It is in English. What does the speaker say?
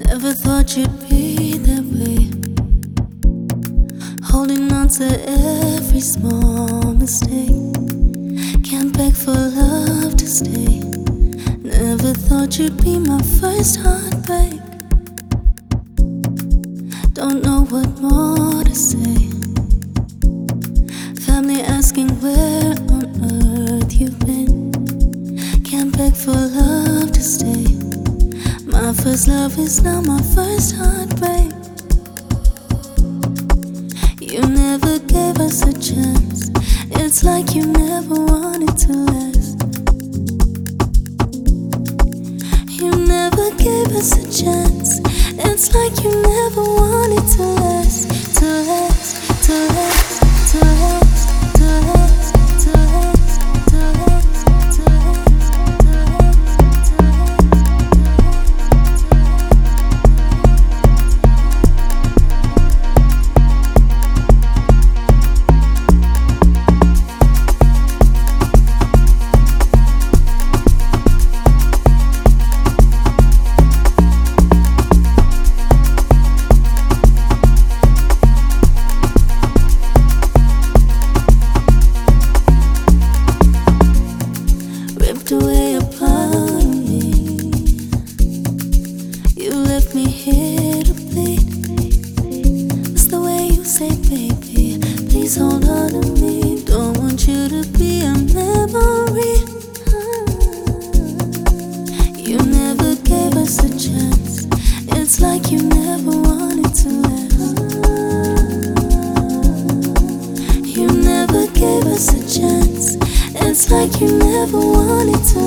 Never thought you'd be that way, holding on to every small mistake. Can't beg for love to stay. Never thought you'd be my first heartbreak. Don't know what more to say. Family asking where on earth you've been. Can't beg for love to stay. My first love is now my first heartbreak. You never gave us a chance. It's like you never wanted to last. You never gave us a chance. It's like you never wanted to last. To last, to last, to last, to last, to last, to last, to away a part of me. You left me here to bleed. It's the way you say, baby, please hold on to me. Don't want you to be a memory. You never gave us a chance. It's like you never wanted to last. You never gave us a chance. It's like you never wanted to